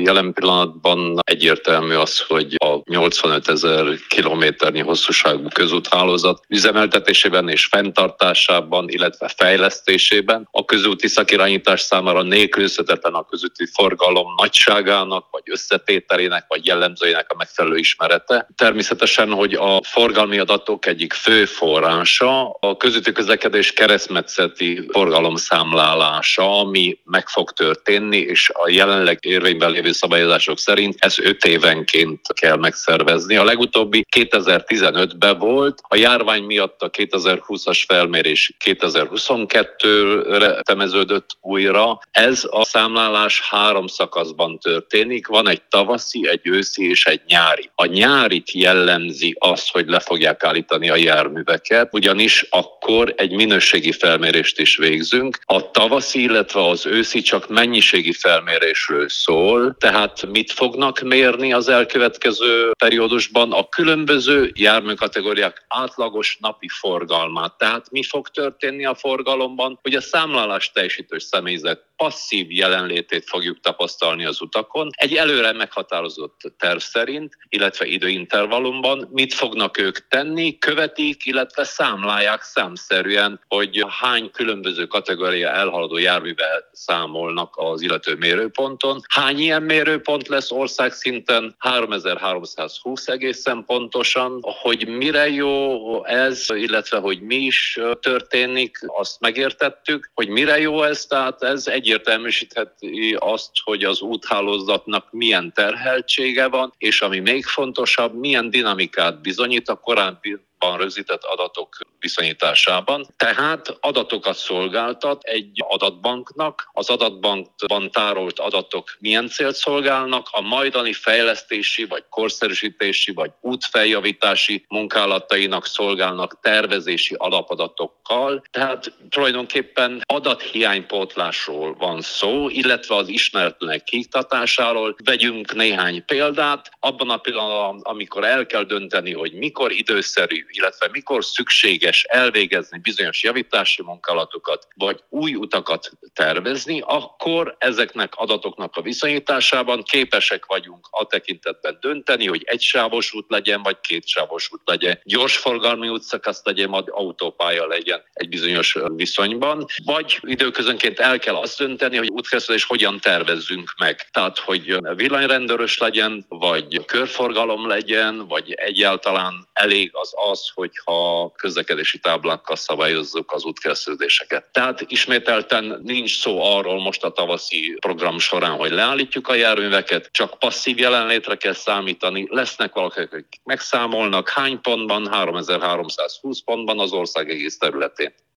Jelen pillanatban egyértelmű az, hogy a 85 000 kilométernyi hosszúságú közúthálózat üzemeltetésében és fenntartásában, illetve fejlesztésében a közúti szakirányítás számára nélkülözhetetlen a közúti forgalom nagyságának, vagy összetételének, vagy jellemzőinek a megfelelő ismerete. Természetesen, hogy a forgalmi adatok egyik fő forrása a közúti közlekedés keresztmetszeti forgalomszámlálása, ami meg fog történni, és a jelenleg érvényben lévő szabályozások szerint ez 5 évenként kell megszervezni. A legutóbbi 2015-ben volt, a járvány miatt a 2020-as felmérés 2022-re temeződött újra. Ez a számlálás 3 szakaszban történik, van egy tavaszi, egy őszi és egy nyári. A nyárit jellemzi az, hogy le fogják állítani a járműveket, ugyanis akkor egy minőségi felmérést is végzünk. A tavaszi, illetve az őszi csak mennyiségi felmérésről szól, tehát mit fognak mérni az elkövetkező periódusban? A különböző járműkategóriák átlagos napi forgalmát. Tehát mi fog történni a forgalomban, hogy a számlálás teljesítő személyzet passzív jelenlétét fogjuk tapasztalni az utakon. Egy előre meghatározott terv szerint, illetve időintervallumban mit fognak ők tenni, követik, illetve számlálják számszerűen, hogy hány különböző kategória elhaladó járművel számolnak az illető mérőponton. Hány ilyen mérőpont lesz országszinten? 3320 egészen pontosan. Hogy mire jó ez, illetve hogy mi is történik, azt megértettük. Hogy mire jó ez, tehát ez egyértelműsítheti azt, hogy az úthálózatnak milyen terheltsége van, és ami még fontosabb, milyen dinamikát bizonyít a korábbi rögzített adatok viszonyításában. Tehát adatokat szolgáltat egy adatbanknak. Az adatbankban tárolt adatok milyen célt szolgálnak? A majdani fejlesztési, vagy korszerűsítési, vagy útfeljavítási munkálatainak szolgálnak tervezési alapadatokkal. Tehát tulajdonképpen adathiánypótlásról van szó, illetve az ismeretlenek kiiktatásáról. Vegyünk néhány példát. Abban a pillanatban, amikor el kell dönteni, hogy mikor időszerű, illetve mikor szükséges elvégezni bizonyos javítási munkálatokat, vagy új utakat tervezni, akkor ezeknek adatoknak a viszonyításában képesek vagyunk a tekintetben dönteni, hogy egysávos út legyen, vagy kétsávos út legyen, gyorsforgalmi útszakasz legyen, vagy autópálya legyen egy bizonyos viszonyban, vagy időközönként el kell azt dönteni, hogy útkezelés hogyan tervezzünk meg. Tehát, hogy villanyrendőrös legyen, vagy körforgalom legyen, vagy egyáltalán elég az, hogyha közlekedési táblákkal szabályozzuk az útkezeléseket. Tehát ismételten nincs szó arról most a tavaszi program során, hogy leállítjuk a járműveket, csak passzív jelenlétre kell számítani. Lesznek valakik, akik megszámolnak hány pontban, 3320 pontban az ország egész területén.